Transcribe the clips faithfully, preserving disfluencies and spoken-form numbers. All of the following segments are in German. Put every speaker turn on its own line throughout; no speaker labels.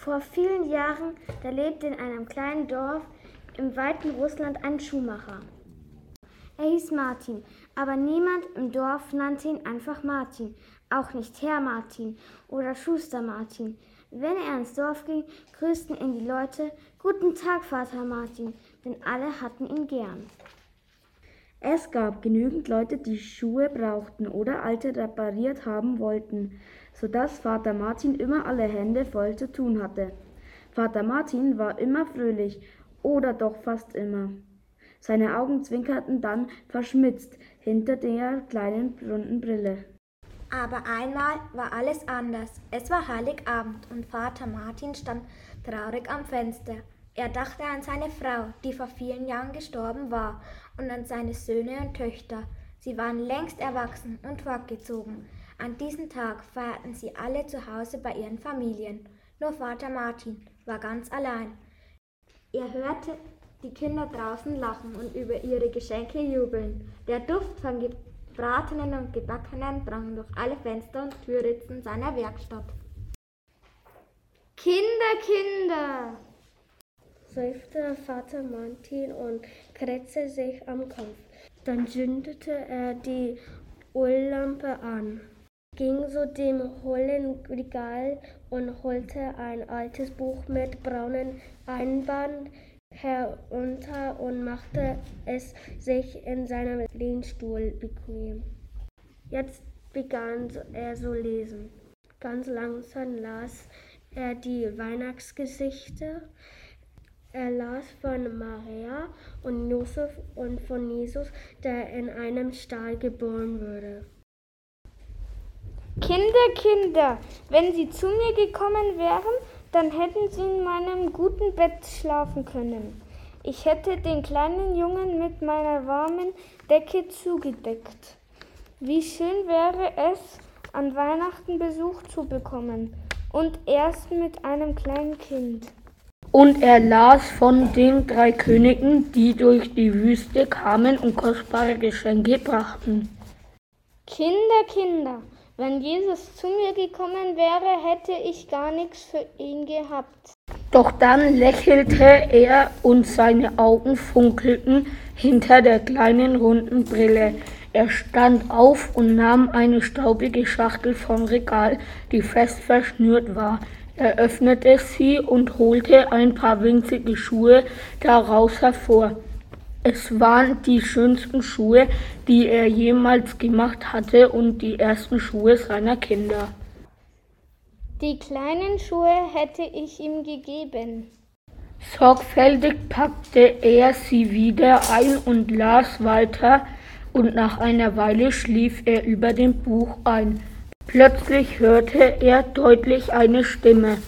Vor vielen Jahren, da lebte in einem kleinen Dorf im weiten Russland ein Schuhmacher. Er hieß Martin, aber niemand im Dorf nannte ihn einfach Martin, auch nicht Herr Martin oder Schuster Martin. Wenn er ins Dorf ging, grüßten ihn die Leute: »Guten Tag, Vater Martin«, denn alle hatten ihn gern.
Es gab genügend Leute, die Schuhe brauchten oder alte repariert haben wollten, sodass Vater Martin immer alle Hände voll zu tun hatte. Vater Martin war immer fröhlich, oder doch fast immer. Seine Augen zwinkerten dann verschmitzt hinter der kleinen runden Brille.
Aber einmal war alles anders. Es war Heiligabend und Vater Martin stand traurig am Fenster. Er dachte an seine Frau, die vor vielen Jahren gestorben war, und an seine Söhne und Töchter. Sie waren längst erwachsen und fortgezogen. An diesem Tag feierten sie alle zu Hause bei ihren Familien. Nur Vater Martin war ganz allein. Er hörte die Kinder draußen lachen und über ihre Geschenke jubeln. Der Duft von gebratenen und gebackenen drang durch alle Fenster und Türritzen seiner Werkstatt.
»Kinder, Kinder«, seufzte Vater Martin und kratzte sich am Kopf. Dann zündete er die Öllampe an, ging zu dem hohlen Regal und holte ein altes Buch mit braunem Einband herunter und machte es sich in seinem Lehnstuhl bequem. Jetzt begann er zu lesen. Ganz langsam las er die Weihnachtsgeschichte. Er las von Maria und Josef und von Jesus, der in einem Stall geboren wurde.
»Kinder, Kinder, wenn Sie zu mir gekommen wären, dann hätten Sie in meinem guten Bett schlafen können. Ich hätte den kleinen Jungen mit meiner warmen Decke zugedeckt. Wie schön wäre es, an Weihnachten Besuch zu bekommen, und erst mit einem kleinen Kind.«
Und er las von den drei Königen, die durch die Wüste kamen und kostbare Geschenke brachten.
»Kinder, Kinder, wenn Jesus zu mir gekommen wäre, hätte ich gar nichts für ihn gehabt.«
Doch dann lächelte er und seine Augen funkelten hinter der kleinen runden Brille. Er stand auf und nahm eine staubige Schachtel vom Regal, die fest verschnürt war. Er öffnete sie und holte ein paar winzige Schuhe daraus hervor. Es waren die schönsten Schuhe, die er jemals gemacht hatte, und die ersten Schuhe seiner Kinder.
Die kleinen Schuhe hätte ich ihm gegeben.
Sorgfältig packte er sie wieder ein und las weiter, und nach einer Weile schlief er über dem Buch ein. Plötzlich hörte er deutlich eine Stimme.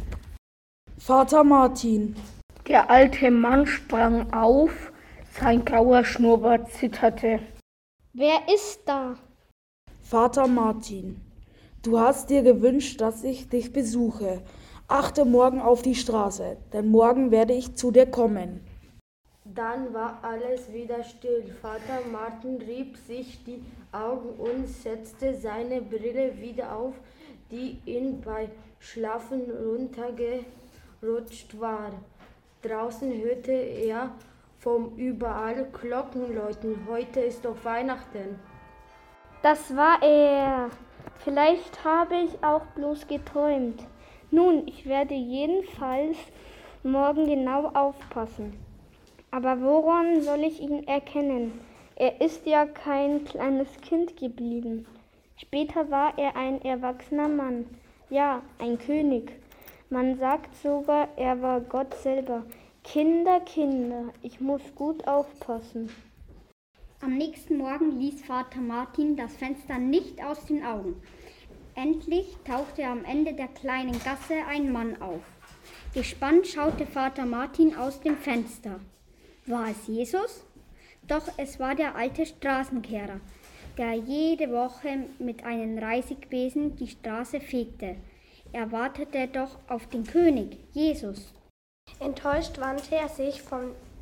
»Vater Martin!«
Der alte Mann sprang auf, sein grauer Schnurrbart zitterte.
»Wer ist da?«
»Vater Martin, du hast dir gewünscht, dass ich dich besuche. Achte morgen auf die Straße, denn morgen werde ich zu dir kommen.«
Dann war alles wieder still. Vater Martin rieb sich die Augen und setzte seine Brille wieder auf, die ihm bei Schlafen runtergerutscht war. Draußen hörte er vom überall Glocken läuten. Heute ist doch Weihnachten.
Das war er. Vielleicht habe ich auch bloß geträumt. Nun, ich werde jedenfalls morgen genau aufpassen. Aber woran soll ich ihn erkennen? Er ist ja kein kleines Kind geblieben. Später war er ein erwachsener Mann, ja, ein König. Man sagt sogar, er war Gott selber. Kinder, Kinder, ich muss gut aufpassen.«
Am nächsten Morgen ließ Vater Martin das Fenster nicht aus den Augen. Endlich tauchte am Ende der kleinen Gasse ein Mann auf. Gespannt schaute Vater Martin aus dem Fenster. War es Jesus? Doch es war der alte Straßenkehrer, der jede Woche mit einem Reisigbesen die Straße fegte. Er wartete doch auf den König, Jesus.
Enttäuscht wandte er sich von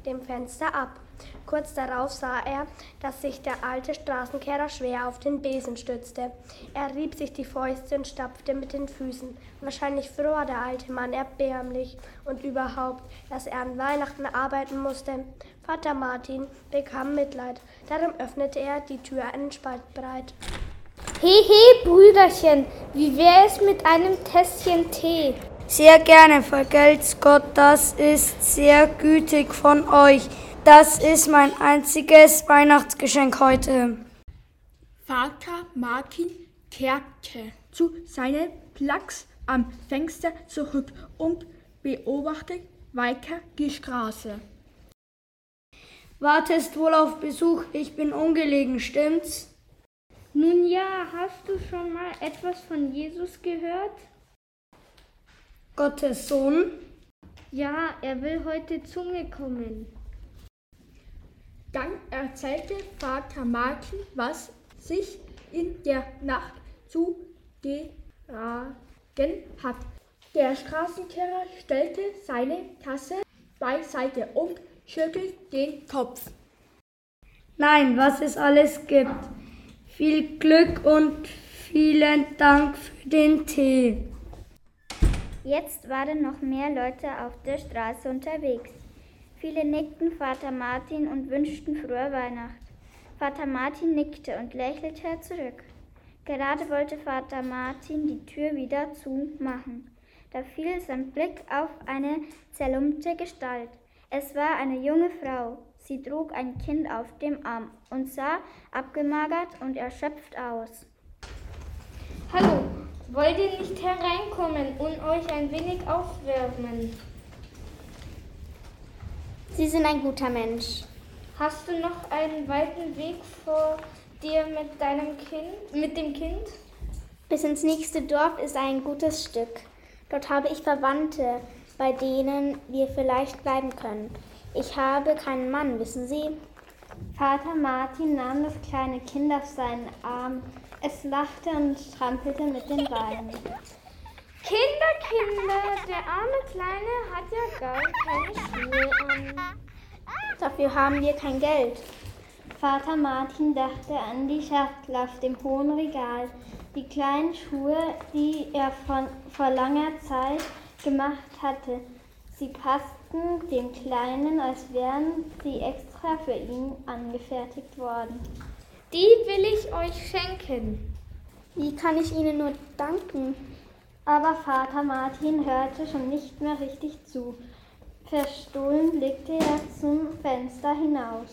dem Fenster ab. Kurz darauf sah er, dass sich der alte Straßenkehrer schwer auf den Besen stützte. Er rieb sich die Fäuste und stampfte mit den Füßen. Wahrscheinlich fror der alte Mann erbärmlich und überhaupt, dass er an Weihnachten arbeiten musste. Vater Martin bekam Mitleid. Darum öffnete er die Tür einen Spalt breit.
He, he, Brüderchen, wie wäre es mit einem Tässchen Tee?
Sehr gerne, vergelt's Gott, das ist sehr gütig von euch. Das ist mein einziges Weihnachtsgeschenk heute.
Vater Martin kehrte zu seinem Platz am Fenster zurück und beobachtete weiter die Straße.
Wartest wohl auf Besuch, ich bin ungelegen, stimmt's?
Nun ja, hast du schon mal etwas von Jesus gehört?
Gottes Sohn?
Ja, er will heute zu mir kommen.
Dann erzählte Vater Martin, was sich in der Nacht zugetragen hat. Der Straßenkehrer stellte seine Tasse beiseite und schüttelte den Kopf.
Nein, was es alles gibt. Viel Glück und vielen Dank für den Tee.
Jetzt waren noch mehr Leute auf der Straße unterwegs. Viele nickten Vater Martin und wünschten frohe Weihnacht. Vater Martin nickte und lächelte zurück. Gerade wollte Vater Martin die Tür wieder zumachen. Da fiel sein Blick auf eine zerlumpte Gestalt. Es war eine junge Frau. Sie trug ein Kind auf dem Arm und sah abgemagert und erschöpft aus.
Hallo, wollt ihr nicht hereinkommen und euch ein wenig aufwärmen?
Sie sind ein guter Mensch.
Hast du noch einen weiten Weg vor dir mit deinem Kind, mit dem Kind?
Bis ins nächste Dorf ist ein gutes Stück. Dort habe ich Verwandte, bei denen wir vielleicht bleiben können. Ich habe keinen Mann, wissen Sie? Vater Martin nahm das kleine Kind auf seinen Arm. Es lachte und strampelte mit den Beinen.
Kinder, Kinder, der arme Kleine hat ja gar keine Schuhe an.
Dafür haben wir kein Geld. Vater Martin dachte an die Schachtel auf dem hohen Regal. Die kleinen Schuhe, die er von, vor langer Zeit gemacht hatte. Sie passten dem Kleinen, als wären sie extra für ihn angefertigt worden.
Die will ich euch schenken.
Wie kann ich Ihnen nur danken? Aber Vater Martin hörte schon nicht mehr richtig zu. Verstohlen blickte er zum Fenster hinaus.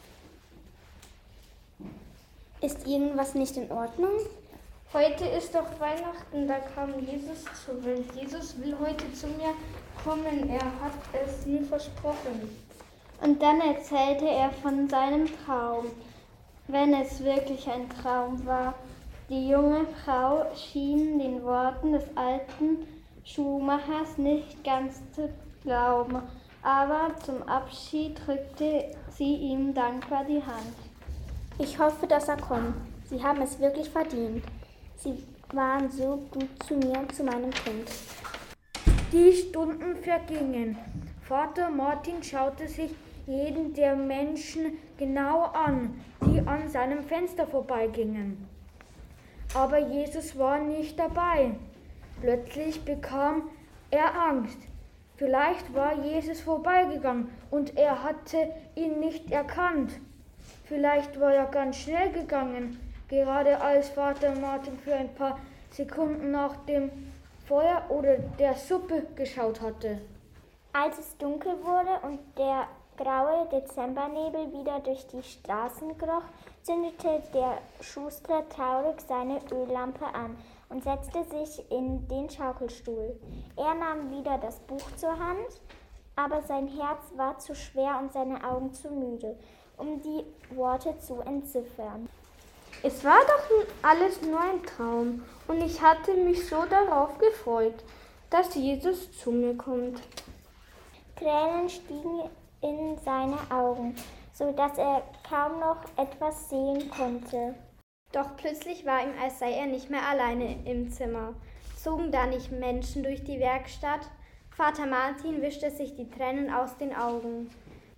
Ist irgendwas nicht in Ordnung?
Heute ist doch Weihnachten, da kam Jesus zur Welt. Jesus will heute zu mir kommen, er hat es mir versprochen.
Und dann erzählte er von seinem Traum, wenn es wirklich ein Traum war. Die junge Frau schien den Worten des alten Schuhmachers nicht ganz zu glauben, aber zum Abschied drückte sie ihm dankbar die Hand. Ich hoffe, dass er kommt. Sie haben es wirklich verdient. Sie waren so gut zu mir und zu meinem Kind.
Die Stunden vergingen. Vater Martin schaute sich jeden der Menschen genau an, die an seinem Fenster vorbeigingen. Aber Jesus war nicht dabei. Plötzlich bekam er Angst. Vielleicht war Jesus vorbeigegangen und er hatte ihn nicht erkannt. Vielleicht war er ganz schnell gegangen, gerade als Vater Martin für ein paar Sekunden nach dem Feuer oder der Suppe geschaut hatte.
Als es dunkel wurde und der graue Dezembernebel wieder durch die Straßen kroch, zündete der Schuster traurig seine Öllampe an und setzte sich in den Schaukelstuhl. Er nahm wieder das Buch zur Hand, aber sein Herz war zu schwer und seine Augen zu müde, um die Worte zu entziffern.
Es war doch alles nur ein Traum und ich hatte mich so darauf gefreut, dass Jesus zu mir kommt.
Tränen stiegen in seine Augen, so dass er kaum noch etwas sehen konnte.
Doch plötzlich war ihm, als sei er nicht mehr alleine im Zimmer. Zogen da nicht Menschen durch die Werkstatt? Vater Martin wischte sich die Tränen aus den Augen.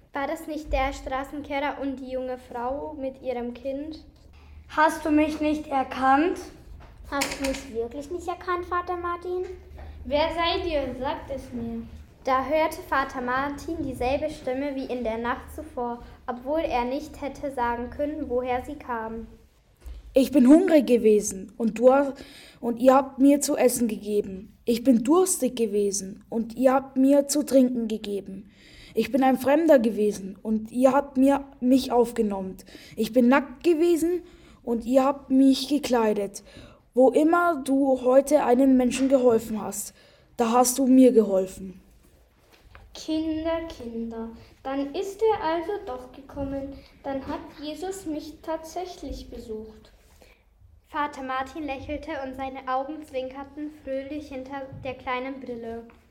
War das nicht der Straßenkehrer und die junge Frau mit ihrem Kind?
Hast du mich nicht erkannt?
Hast du mich wirklich nicht erkannt, Vater Martin?
Wer seid ihr? Sagt es mir.
Da hörte Vater Martin dieselbe Stimme wie in der Nacht zuvor, obwohl er nicht hätte sagen können, woher sie kam.
Ich bin hungrig gewesen und, du, und ihr habt mir zu essen gegeben. Ich bin durstig gewesen und ihr habt mir zu trinken gegeben. Ich bin ein Fremder gewesen und ihr habt mir, mich aufgenommen. Ich bin nackt gewesen und ihr habt mich gekleidet. Wo immer du heute einem Menschen geholfen hast, da hast du mir geholfen.
Kinder, Kinder, dann ist er also doch gekommen. Dann hat Jesus mich tatsächlich besucht.
Vater Martin lächelte und seine Augen zwinkerten fröhlich hinter der kleinen Brille.